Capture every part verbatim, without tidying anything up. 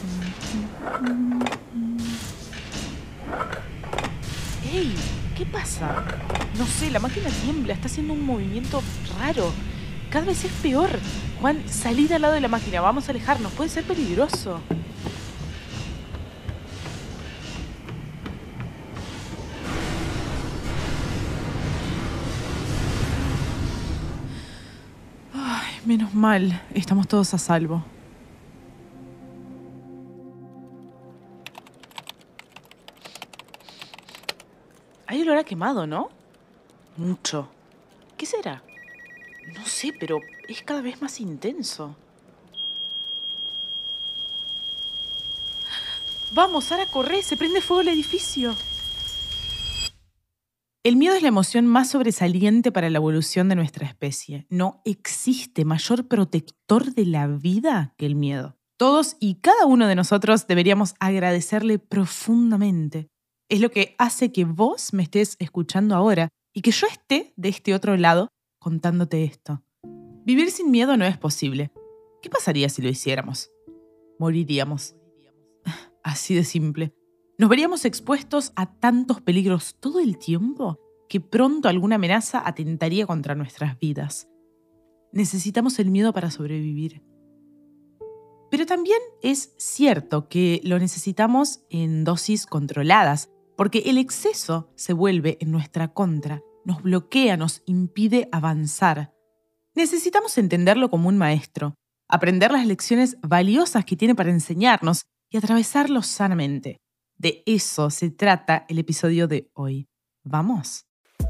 ¡Ey! ¿Qué pasa? No sé, la máquina tiembla, está haciendo un movimiento raro. Cada vez es peor. Juan, salid al lado de la máquina, vamos a alejarnos, puede ser peligroso. Ay, menos mal, estamos todos a salvo. Hay olor a quemado, ¿no? Mucho. ¿Qué será? No sé, pero es cada vez más intenso. Vamos, Sara, corre, se prende fuego el edificio. El miedo es la emoción más sobresaliente para la evolución de nuestra especie. No existe mayor protector de la vida que el miedo. Todos y cada uno de nosotros deberíamos agradecerle profundamente. Es lo que hace que vos me estés escuchando ahora y que yo esté de este otro lado contándote esto. Vivir sin miedo no es posible. ¿Qué pasaría si lo hiciéramos? Moriríamos. Así de simple. Nos veríamos expuestos a tantos peligros todo el tiempo que pronto alguna amenaza atentaría contra nuestras vidas. Necesitamos el miedo para sobrevivir. Pero también es cierto que lo necesitamos en dosis controladas, porque el exceso se vuelve en nuestra contra, nos bloquea, nos impide avanzar. Necesitamos entenderlo como un maestro, aprender las lecciones valiosas que tiene para enseñarnos y atravesarlo sanamente. De eso se trata el episodio de hoy. ¿Vamos?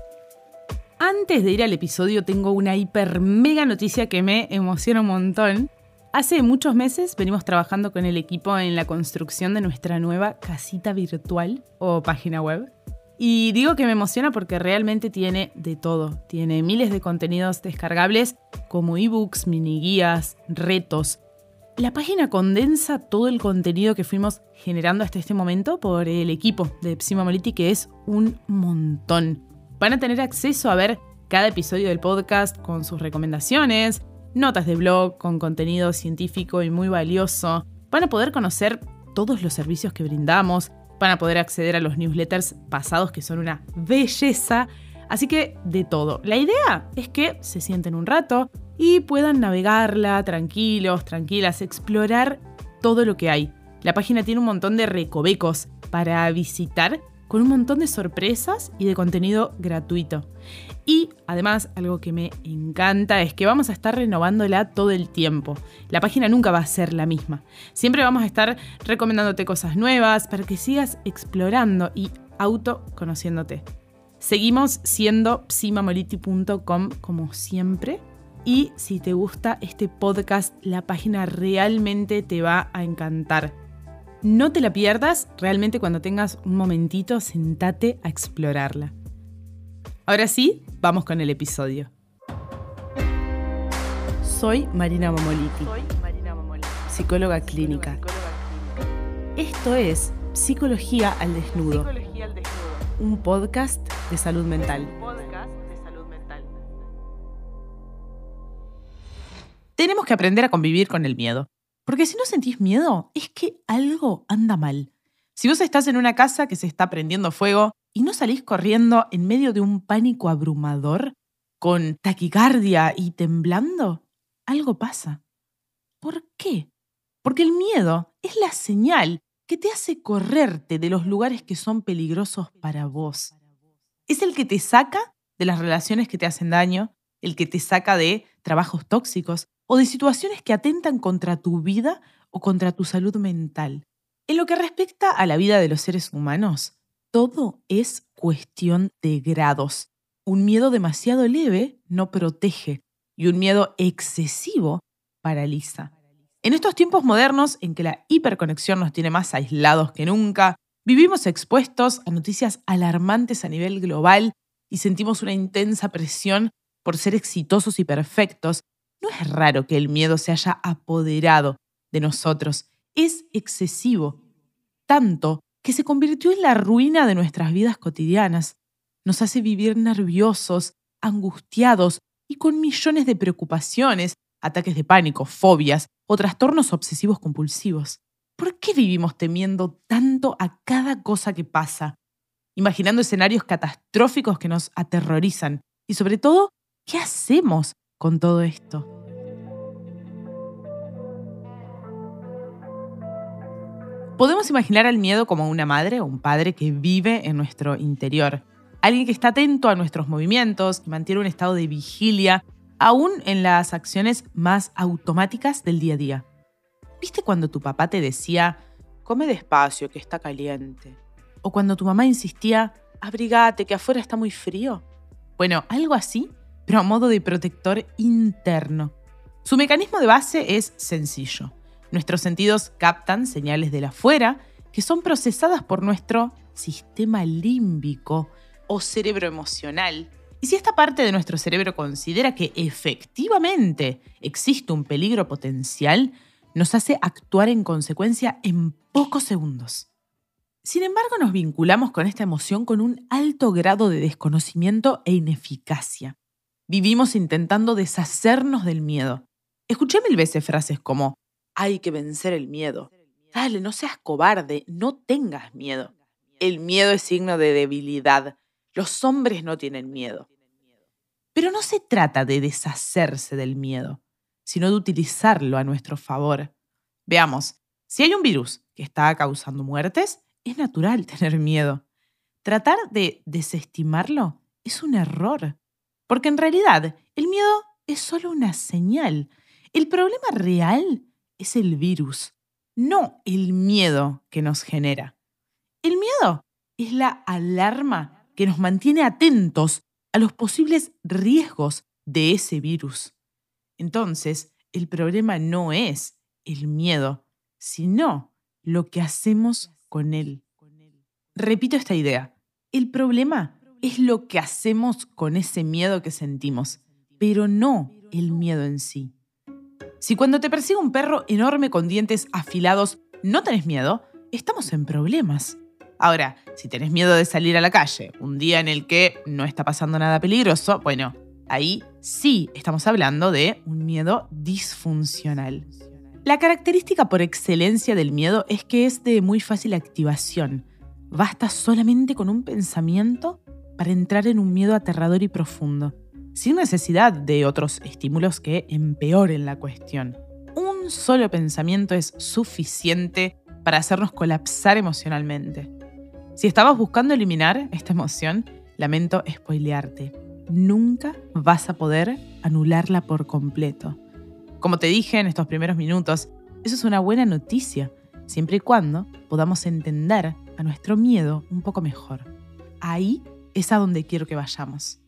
Antes de ir al episodio tengo una hiper mega noticia que me emociona un montón. Hace muchos meses venimos trabajando con el equipo en la construcción de nuestra nueva casita virtual o página web. Y digo que me emociona porque realmente tiene de todo. Tiene miles de contenidos descargables como ebooks, mini guías, retos. La página condensa todo el contenido que fuimos generando hasta este momento por el equipo de Psyma Moletti, que es un montón. Van a tener acceso a ver cada episodio del podcast con sus recomendaciones, notas de blog con contenido científico y muy valioso. Van a poder conocer todos los servicios que brindamos, van a poder acceder a los newsletters pasados que son una belleza. Así que de todo. La idea es que se sienten un rato y puedan navegarla tranquilos, tranquilas, explorar todo lo que hay. La página tiene un montón de recovecos para visitar con un montón de sorpresas y de contenido gratuito. Y además, algo que me encanta es que vamos a estar renovándola todo el tiempo. La página nunca va a ser la misma. Siempre vamos a estar recomendándote cosas nuevas para que sigas explorando y autoconociéndote. Seguimos siendo psyma moletti punto com como siempre. Y si te gusta este podcast, la página realmente te va a encantar. No te la pierdas, realmente cuando tengas un momentito, sentate a explorarla. Ahora sí, vamos con el episodio. Soy Marina Momoletti, Soy Marina Momoletti, psicóloga clínica. psicóloga clínica. Esto es Psicología al Desnudo, Psicología al desnudo, un podcast de salud mental. un podcast de salud mental. Tenemos que aprender a convivir con el miedo. Porque si no sentís miedo, es que algo anda mal. Si vos estás en una casa que se está prendiendo fuego y no salís corriendo en medio de un pánico abrumador, con taquicardia y temblando, algo pasa. ¿Por qué? Porque el miedo es la señal que te hace correrte de los lugares que son peligrosos para vos. Es el que te saca de las relaciones que te hacen daño, el que te saca de trabajos tóxicos o de situaciones que atentan contra tu vida o contra tu salud mental. En lo que respecta a la vida de los seres humanos, todo es cuestión de grados. Un miedo demasiado leve no protege y un miedo excesivo paraliza. En estos tiempos modernos, en que la hiperconexión nos tiene más aislados que nunca, vivimos expuestos a noticias alarmantes a nivel global y sentimos una intensa presión por ser exitosos y perfectos. No es raro que el miedo se haya apoderado de nosotros. Es excesivo, tanto que se convirtió en la ruina de nuestras vidas cotidianas. Nos hace vivir nerviosos, angustiados y con millones de preocupaciones, ataques de pánico, fobias o trastornos obsesivos compulsivos. ¿Por qué vivimos temiendo tanto a cada cosa que pasa? Imaginando escenarios catastróficos que nos aterrorizan. Y sobre todo, ¿qué hacemos con todo esto? Podemos imaginar al miedo como una madre o un padre que vive en nuestro interior. Alguien que está atento a nuestros movimientos y mantiene un estado de vigilia, aún en las acciones más automáticas del día a día. ¿Viste cuando tu papá te decía, come despacio, que está caliente? O cuando tu mamá insistía, abrigate, que afuera está muy frío. Bueno, algo así, pero a modo de protector interno. Su mecanismo de base es sencillo. Nuestros sentidos captan señales del afuera que son procesadas por nuestro sistema límbico o cerebro emocional. Y si esta parte de nuestro cerebro considera que efectivamente existe un peligro potencial, nos hace actuar en consecuencia en pocos segundos. Sin embargo, nos vinculamos con esta emoción con un alto grado de desconocimiento e ineficacia. Vivimos intentando deshacernos del miedo. Escuché mil veces frases como, hay que vencer el miedo. Dale, no seas cobarde, no tengas miedo. El miedo es signo de debilidad. Los hombres no tienen miedo. Pero no se trata de deshacerse del miedo, sino de utilizarlo a nuestro favor. Veamos, si hay un virus que está causando muertes, es natural tener miedo. Tratar de desestimarlo es un error, porque en realidad el miedo es solo una señal. El problema real es el virus, no el miedo que nos genera. El miedo es la alarma que nos mantiene atentos a los posibles riesgos de ese virus. Entonces, el problema no es el miedo, sino lo que hacemos con él. Repito esta idea. El problema es lo que hacemos con ese miedo que sentimos, pero no el miedo en sí. Si cuando te persigue un perro enorme con dientes afilados no tenés miedo, estamos en problemas. Ahora, si tenés miedo de salir a la calle, un día en el que no está pasando nada peligroso, bueno, ahí sí estamos hablando de un miedo disfuncional. La característica por excelencia del miedo es que es de muy fácil activación. Basta solamente con un pensamiento para entrar en un miedo aterrador y profundo, sin necesidad de otros estímulos que empeoren la cuestión. Un solo pensamiento es suficiente para hacernos colapsar emocionalmente. Si estabas buscando eliminar esta emoción, lamento spoilearte. Nunca vas a poder anularla por completo. Como te dije en estos primeros minutos, eso es una buena noticia, siempre y cuando podamos entender a nuestro miedo un poco mejor. Ahí es a donde quiero que vayamos.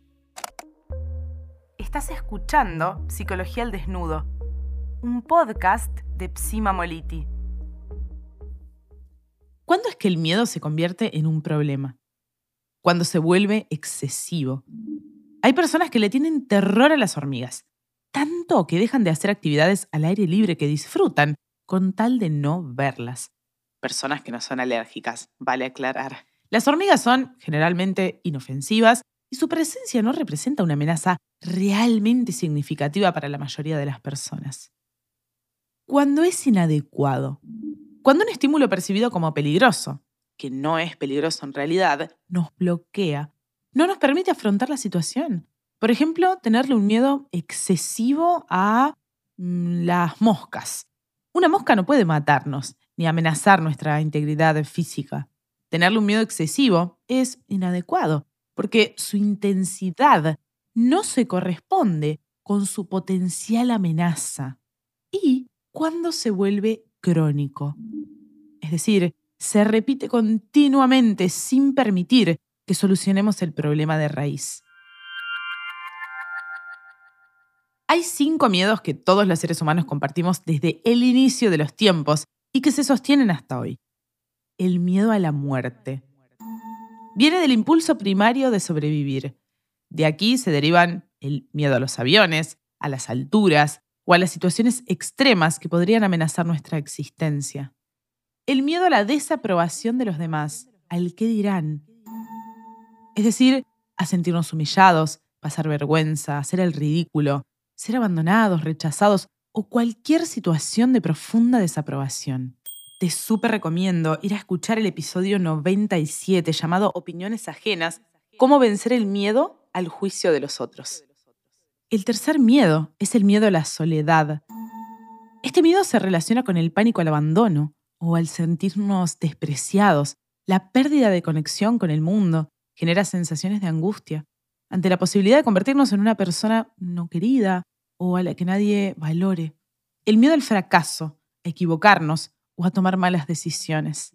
Estás escuchando Psicología al Desnudo, un podcast de Psima Moliti. ¿Cuándo es que el miedo se convierte en un problema? Cuando se vuelve excesivo. Hay personas que le tienen terror a las hormigas, tanto que dejan de hacer actividades al aire libre que disfrutan con tal de no verlas. Personas que no son alérgicas, vale aclarar. Las hormigas son generalmente inofensivas y su presencia no representa una amenaza realmente significativa para la mayoría de las personas. Cuando es inadecuado. Cuando un estímulo percibido como peligroso, que no es peligroso en realidad, nos bloquea, no nos permite afrontar la situación. Por ejemplo, tenerle un miedo excesivo a mm, las moscas. Una mosca no puede matarnos ni amenazar nuestra integridad física. Tenerle un miedo excesivo es inadecuado, porque su intensidad no se corresponde con su potencial amenaza. Y cuando se vuelve crónico, es decir, se repite continuamente sin permitir que solucionemos el problema de raíz. Hay cinco miedos que todos los seres humanos compartimos desde el inicio de los tiempos y que se sostienen hasta hoy. El miedo a la muerte. Viene del impulso primario de sobrevivir. De aquí se derivan el miedo a los aviones, a las alturas o a las situaciones extremas que podrían amenazar nuestra existencia. El miedo a la desaprobación de los demás, al qué dirán. Es decir, a sentirnos humillados, pasar vergüenza, hacer el ridículo, ser abandonados, rechazados o cualquier situación de profunda desaprobación. te súper recomiendo ir a escuchar el episodio noventa y siete llamado Opiniones ajenas, cómo vencer el miedo al juicio de los otros. El tercer miedo es el miedo a la soledad. Este miedo se relaciona con el pánico al abandono o al sentirnos despreciados. La pérdida de conexión con el mundo genera sensaciones de angustia ante la posibilidad de convertirnos en una persona no querida o a la que nadie valore. El miedo al fracaso, a equivocarnos o a tomar malas decisiones.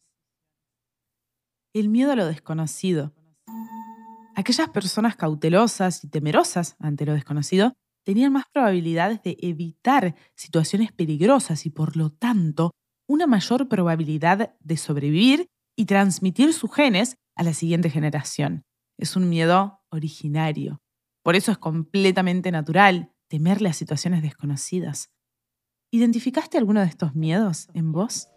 El miedo a lo desconocido. Aquellas personas cautelosas y temerosas ante lo desconocido tenían más probabilidades de evitar situaciones peligrosas y, por lo tanto, una mayor probabilidad de sobrevivir y transmitir sus genes a la siguiente generación. Es un miedo originario. Por eso es completamente natural temerle a situaciones desconocidas. ¿Identificaste alguno de estos miedos en vos?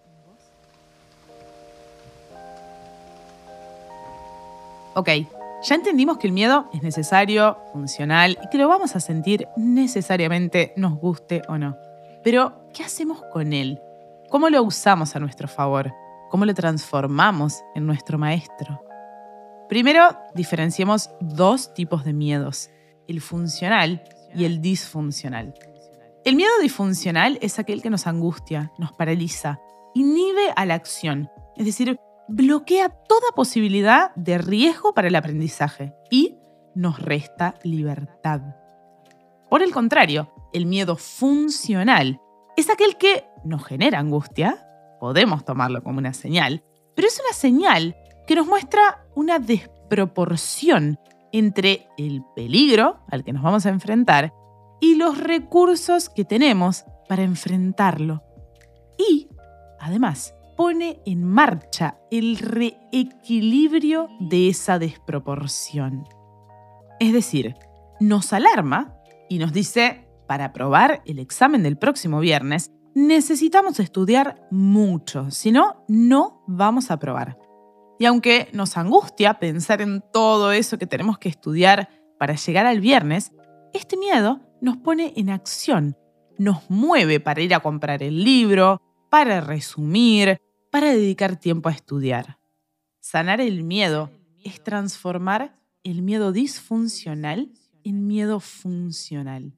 Ok, ya entendimos que el miedo es necesario, funcional y que lo vamos a sentir necesariamente, nos guste o no. Pero, ¿qué hacemos con él? ¿Cómo lo usamos a nuestro favor? ¿Cómo lo transformamos en nuestro maestro? Primero, diferenciemos dos tipos de miedos, el funcional y el disfuncional. El miedo disfuncional es aquel que nos angustia, nos paraliza, inhibe a la acción, es decir, bloquea toda posibilidad de riesgo para el aprendizaje y nos resta libertad. Por el contrario, el miedo funcional es aquel que nos genera angustia, podemos tomarlo como una señal, pero es una señal que nos muestra una desproporción entre el peligro al que nos vamos a enfrentar y los recursos que tenemos para enfrentarlo. Y, además, pone en marcha el reequilibrio de esa desproporción. Es decir, nos alarma y nos dice, para aprobar el examen del próximo viernes, necesitamos estudiar mucho, si no, no vamos a aprobar. Y aunque nos angustia pensar en todo eso que tenemos que estudiar para llegar al viernes, este miedo nos pone en acción, nos mueve para ir a comprar el libro, para resumir, para dedicar tiempo a estudiar. Sanar el miedo es transformar el miedo disfuncional en miedo funcional.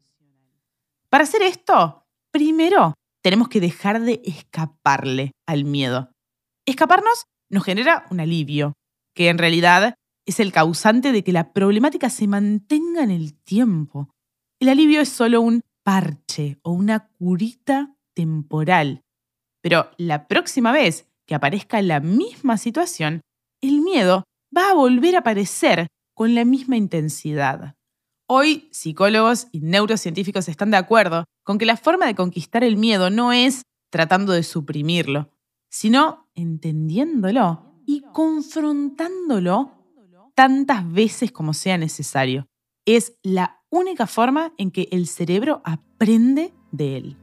Para hacer esto, primero tenemos que dejar de escaparle al miedo. Escaparnos nos genera un alivio, que en realidad es el causante de que la problemática se mantenga en el tiempo. El alivio es solo un parche o una curita temporal. Pero la próxima vez que aparezca la misma situación, el miedo va a volver a aparecer con la misma intensidad. Hoy, psicólogos y neurocientíficos están de acuerdo con que la forma de conquistar el miedo no es tratando de suprimirlo, sino entendiéndolo y confrontándolo tantas veces como sea necesario. Es la única forma en que el cerebro aprende de él.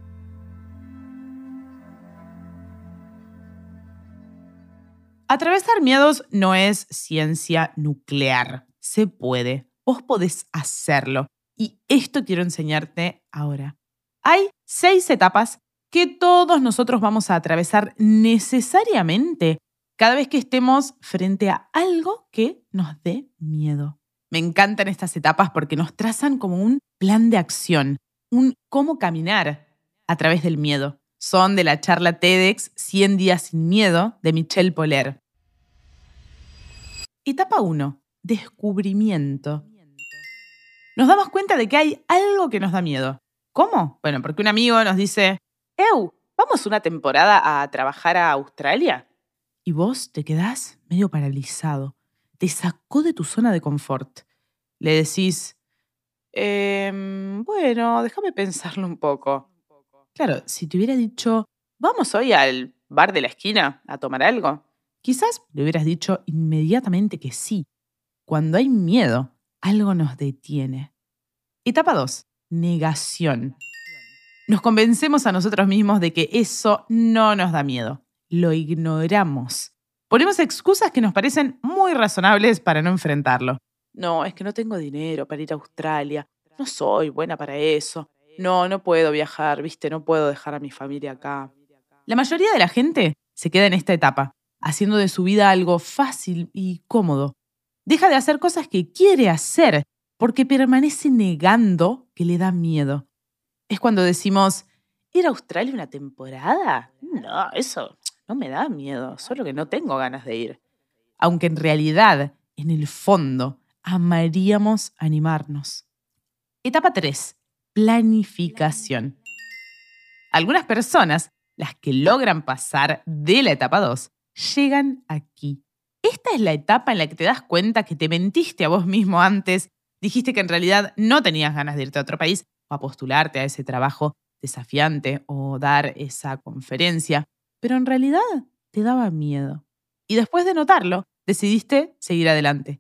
Atravesar miedos no es ciencia nuclear. Se puede. Vos podés hacerlo. Y esto quiero enseñarte ahora. Hay seis etapas que todos nosotros vamos a atravesar necesariamente cada vez que estemos frente a algo que nos dé miedo. Me encantan estas etapas porque nos trazan como un plan de acción, un cómo caminar a través del miedo. Son de la charla TEDx cien días sin miedo de Michelle Poler. Etapa uno. Descubrimiento. Nos damos cuenta de que hay algo que nos da miedo. ¿Cómo? Bueno, porque un amigo nos dice, «Eu, ¿vamos una temporada a trabajar a Australia?» Y vos te quedás medio paralizado. Te sacó de tu zona de confort. Le decís, ehm, bueno, déjame pensarlo un poco. Claro, si te hubiera dicho, ¿vamos hoy al bar de la esquina a tomar algo? Quizás le hubieras dicho inmediatamente que sí. Cuando hay miedo, algo nos detiene. Etapa dos. Negación. Nos convencemos a nosotros mismos de que eso no nos da miedo. Lo ignoramos. Ponemos excusas que nos parecen muy razonables para no enfrentarlo. No, es que no tengo dinero para ir a Australia. No soy buena para eso. No, no puedo viajar, viste, no puedo dejar a mi familia acá. La mayoría de la gente se queda en esta etapa, haciendo de su vida algo fácil y cómodo. Deja de hacer cosas que quiere hacer porque permanece negando que le da miedo. Es cuando decimos, ¿ir a Australia una temporada? No, eso no me da miedo, solo que no tengo ganas de ir. Aunque en realidad, en el fondo, amaríamos animarnos. Etapa tres. Planificación. Algunas personas, las que logran pasar de la etapa dos, llegan aquí. Esta es la etapa en la que te das cuenta que te mentiste a vos mismo antes, dijiste que en realidad no tenías ganas de irte a otro país o a postularte a ese trabajo desafiante o dar esa conferencia, pero en realidad te daba miedo. Y después de notarlo, decidiste seguir adelante,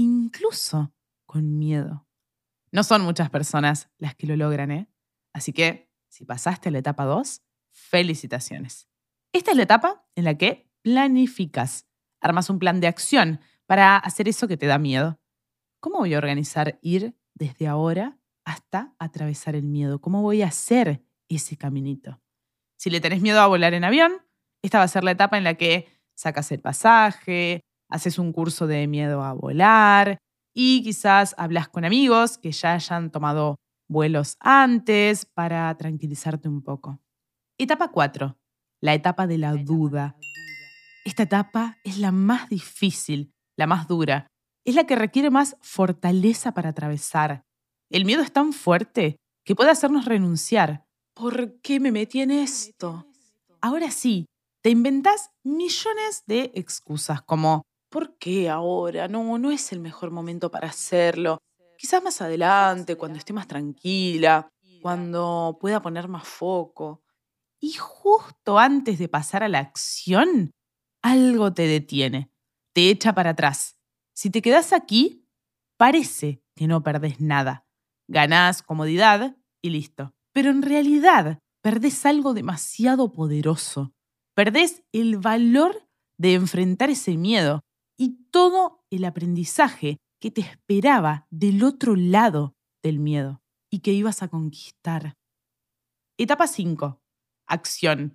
incluso con miedo. No son muchas personas las que lo logran, ¿eh? Así que, si pasaste a la etapa dos, felicitaciones. Esta es la etapa en la que planificas. Armas un plan de acción para hacer eso que te da miedo. ¿Cómo voy a organizar ir desde ahora hasta atravesar el miedo? ¿Cómo voy a hacer ese caminito? Si le tenés miedo a volar en avión, esta va a ser la etapa en la que sacas el pasaje, haces un curso de miedo a volar y quizás hablas con amigos que ya hayan tomado vuelos antes para tranquilizarte un poco. Etapa cuatro. La etapa de la duda. Esta etapa es la más difícil, la más dura. Es la que requiere más fortaleza para atravesar. El miedo es tan fuerte que puede hacernos renunciar. ¿Por qué me metí en esto? Ahora sí, te inventás millones de excusas como ¿por qué ahora? No, no es el mejor momento para hacerlo. Quizás más adelante, cuando esté más tranquila, cuando pueda poner más foco. Y justo antes de pasar a la acción, algo te detiene, te echa para atrás. Si te quedás aquí, parece que no perdés nada. Ganás comodidad y listo. Pero en realidad, perdés algo demasiado poderoso. Perdés el valor de enfrentar ese miedo y todo el aprendizaje que te esperaba del otro lado del miedo y que ibas a conquistar. Etapa cinco. Acción.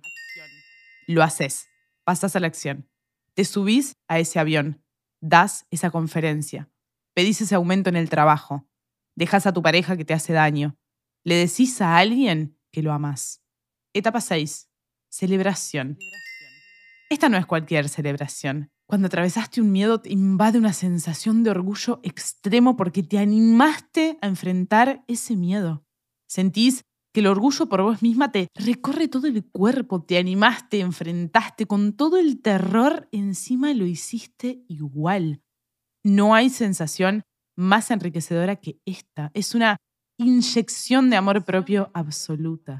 Lo haces. Pasás a la acción. Te subís a ese avión. Das esa conferencia. Pedís ese aumento en el trabajo. Dejás a tu pareja que te hace daño. Le decís a alguien que lo amás. Etapa seis. Celebración. Esta no es cualquier celebración. Cuando atravesaste un miedo te invade una sensación de orgullo extremo porque te animaste a enfrentar ese miedo. Sentís que el orgullo por vos misma te recorre todo el cuerpo, te animaste, enfrentaste con todo el terror, encima lo hiciste igual. No hay sensación más enriquecedora que esta. Es una inyección de amor propio absoluta.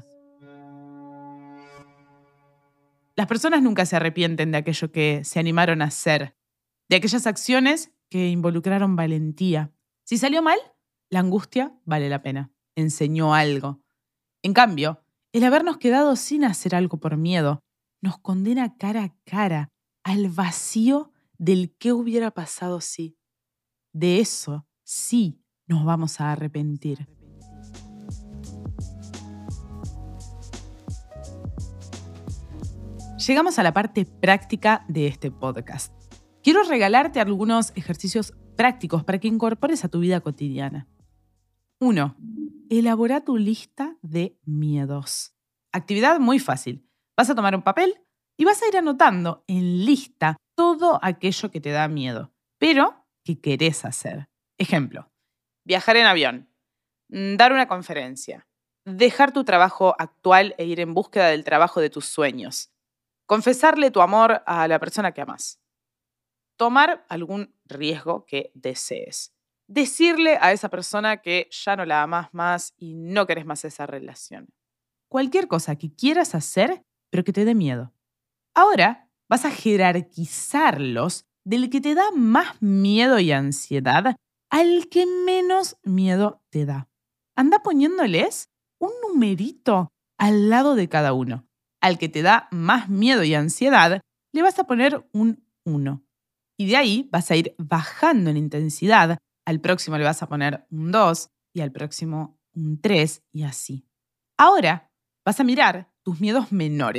Las personas nunca se arrepienten de aquello que se animaron a hacer, de aquellas acciones que involucraron valentía. Si salió mal, la angustia vale la pena. Enseñó algo. En cambio, el habernos quedado sin hacer algo por miedo nos condena cara a cara al vacío del qué hubiera pasado si. De eso sí nos vamos a arrepentir. Llegamos a la parte práctica de este podcast. Quiero regalarte algunos ejercicios prácticos para que incorpores a tu vida cotidiana. uno. Elabora tu lista de miedos. Actividad muy fácil. Vas a tomar un papel y vas a ir anotando en lista todo aquello que te da miedo, pero que querés hacer. Ejemplo, viajar en avión, dar una conferencia, dejar tu trabajo actual e ir en búsqueda del trabajo de tus sueños, confesarle tu amor a la persona que amás, tomar algún riesgo que desees. Decirle a esa persona que ya no la amás más y no querés más esa relación. Cualquier cosa que quieras hacer, pero que te dé miedo. Ahora vas a jerarquizarlos del que te da más miedo y ansiedad al que menos miedo te da. Anda poniéndoles un numerito al lado de cada uno. Al que te da más miedo y ansiedad, le vas a poner un uno. Y de ahí vas a ir bajando en intensidad. Al próximo le vas a poner un dos y al próximo un tres y así. Ahora vas a mirar tus miedos menores,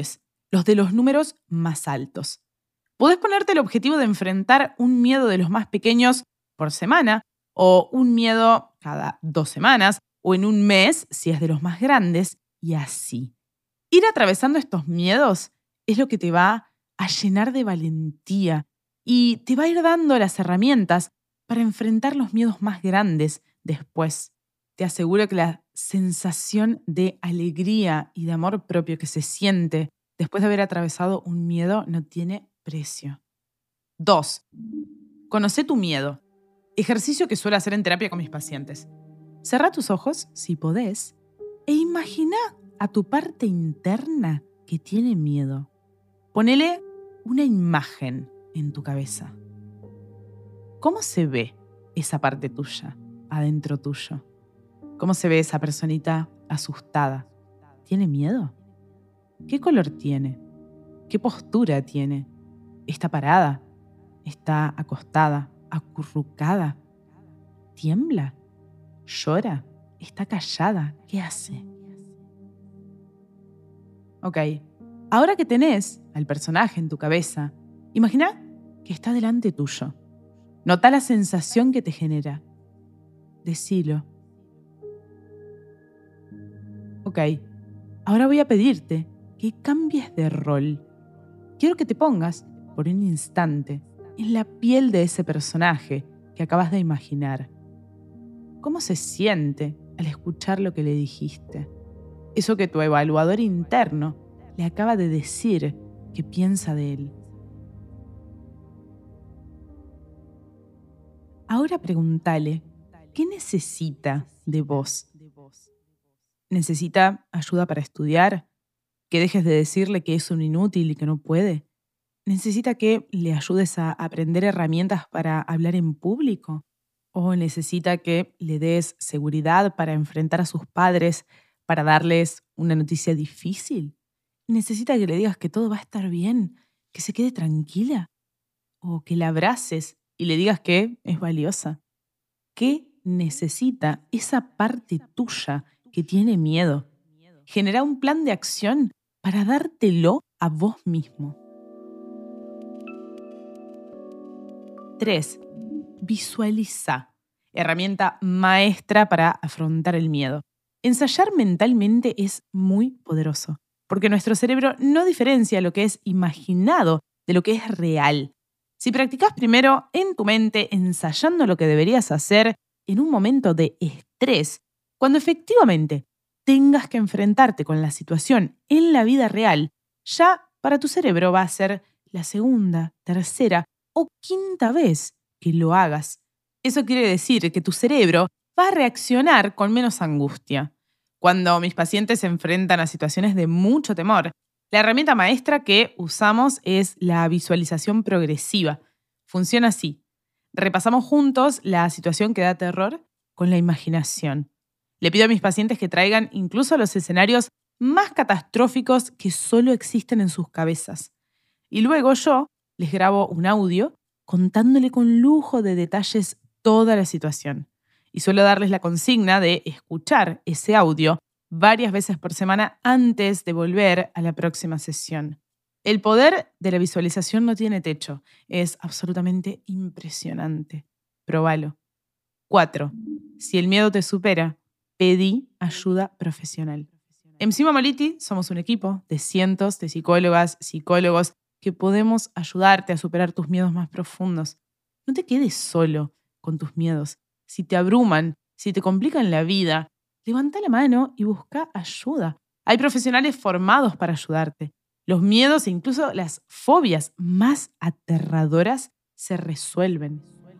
los de los números más altos. Podés ponerte el objetivo de enfrentar un miedo de los más pequeños por semana, o un miedo cada dos semanas, o en un mes si es de los más grandes, y así. Ir atravesando estos miedos es lo que te va a llenar de valentía y te va a ir dando las herramientas para enfrentar los miedos más grandes después. Te aseguro que la sensación de alegría y de amor propio que se siente después de haber atravesado un miedo no tiene precio. Dos. Conoce tu miedo. Ejercicio que suelo hacer en terapia con mis pacientes. Cerrá tus ojos, si podés, e imagina a tu parte interna que tiene miedo. Ponele una imagen en tu cabeza. ¿Cómo se ve esa parte tuya, adentro tuyo? ¿Cómo se ve esa personita asustada? ¿Tiene miedo? ¿Qué color tiene? ¿Qué postura tiene? ¿Está parada? ¿Está acostada? ¿Acurrucada? ¿Tiembla? ¿Llora? ¿Está callada? ¿Qué hace? Ok, ahora que tenés al personaje en tu cabeza, imagina que está delante tuyo. Nota la sensación que te genera. Decilo. Ok, ahora voy a pedirte que cambies de rol. Quiero que te pongas, por un instante, en la piel de ese personaje que acabas de imaginar. ¿Cómo se siente al escuchar lo que le dijiste? Eso que tu evaluador interno le acaba de decir que piensa de él. Ahora pregúntale, ¿qué necesita de vos? ¿Necesita ayuda para estudiar? ¿Que dejes de decirle que es un inútil y que no puede? ¿Necesita que le ayudes a aprender herramientas para hablar en público? ¿O necesita que le des seguridad para enfrentar a sus padres, para darles una noticia difícil? ¿Necesita que le digas que todo va a estar bien, que se quede tranquila? ¿O que la abraces y le digas que es valiosa? ¿Qué necesita esa parte tuya que tiene miedo? Genera un plan de acción para dártelo a vos mismo. Tres. Visualiza. Herramienta maestra para afrontar el miedo. Ensayar mentalmente es muy poderoso, porque nuestro cerebro no diferencia lo que es imaginado de lo que es real. Si practicás primero en tu mente ensayando lo que deberías hacer en un momento de estrés, cuando efectivamente tengas que enfrentarte con la situación en la vida real, ya para tu cerebro va a ser la segunda, tercera o quinta vez que lo hagas. Eso quiere decir que tu cerebro va a reaccionar con menos angustia. Cuando mis pacientes se enfrentan a situaciones de mucho temor, la herramienta maestra que usamos es la visualización progresiva. Funciona así. Repasamos juntos la situación que da terror con la imaginación. Le pido a mis pacientes que traigan incluso los escenarios más catastróficos que solo existen en sus cabezas. Y luego yo les grabo un audio contándole con lujo de detalles toda la situación. Y suelo darles la consigna de escuchar ese audio varias veces por semana antes de volver a la próxima sesión. El poder de la visualización no tiene techo. Es absolutamente impresionante. Probalo. Cuatro. Si el miedo te supera, pedí ayuda profesional. En Psimamoliti somos un equipo de cientos de psicólogas, psicólogos que podemos ayudarte a superar tus miedos más profundos. No te quedes solo con tus miedos. Si te abruman, si te complican la vida, levanta la mano y busca ayuda. Hay profesionales formados para ayudarte. Los miedos e incluso las fobias más aterradoras se resuelven.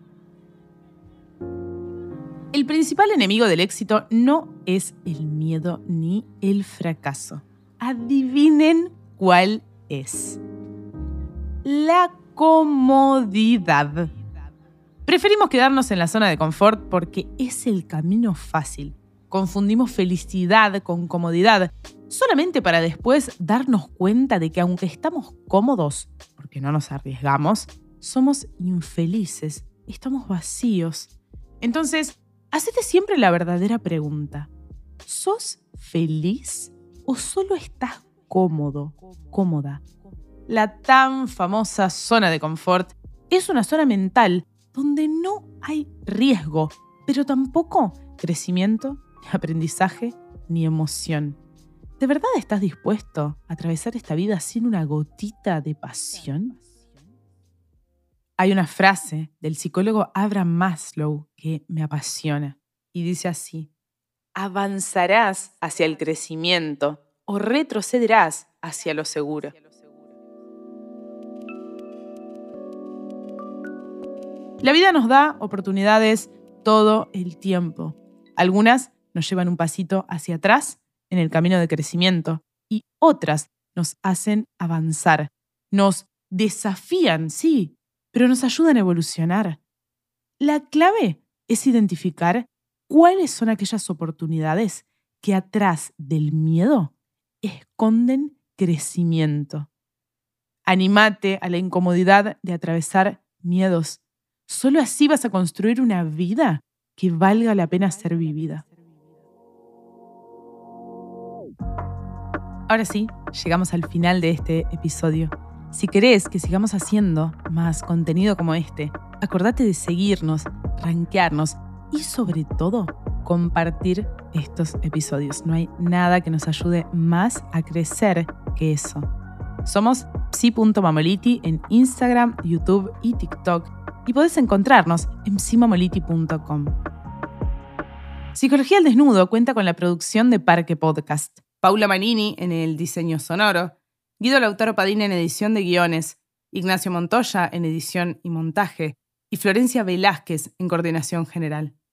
El principal enemigo del éxito no es el miedo ni el fracaso. Adivinen cuál es. La comodidad. Preferimos quedarnos en la zona de confort porque es el camino fácil. Confundimos felicidad con comodidad solamente para después darnos cuenta de que aunque estamos cómodos, porque no nos arriesgamos, somos infelices, estamos vacíos. Entonces, hacete siempre la verdadera pregunta. ¿Sos feliz o solo estás cómodo, cómoda. La tan famosa zona de confort es una zona mental donde no hay riesgo, pero tampoco crecimiento, ni aprendizaje, ni emoción. ¿De verdad estás dispuesto a atravesar esta vida sin una gotita de pasión? Hay una frase del psicólogo Abraham Maslow que me apasiona y dice así: avanzarás hacia el crecimiento o retrocederás hacia lo seguro. La vida nos da oportunidades todo el tiempo. Algunas nos llevan un pasito hacia atrás en el camino de crecimiento y otras nos hacen avanzar. Nos desafían, sí, pero nos ayudan a evolucionar. La clave es identificar cuáles son aquellas oportunidades que atrás del miedo esconden crecimiento. Anímate a la incomodidad de atravesar miedos. Solo así vas a construir una vida que valga la pena ser vivida. Ahora sí, llegamos al final de este episodio. Si querés que sigamos haciendo más contenido como este, acordate de seguirnos, rankearnos y sobre todo compartir estos episodios. No hay nada que nos ayude más a crecer que eso. Somos psi punto mamoliti en Instagram, YouTube y TikTok y podés encontrarnos en psi mamoliti punto com. Psicología al Desnudo cuenta con la producción de Parque Podcast. Paula Manini en el diseño sonoro, Guido Lautaro Padín en edición de guiones, Ignacio Montoya en edición y montaje y Florencia Velázquez en coordinación general.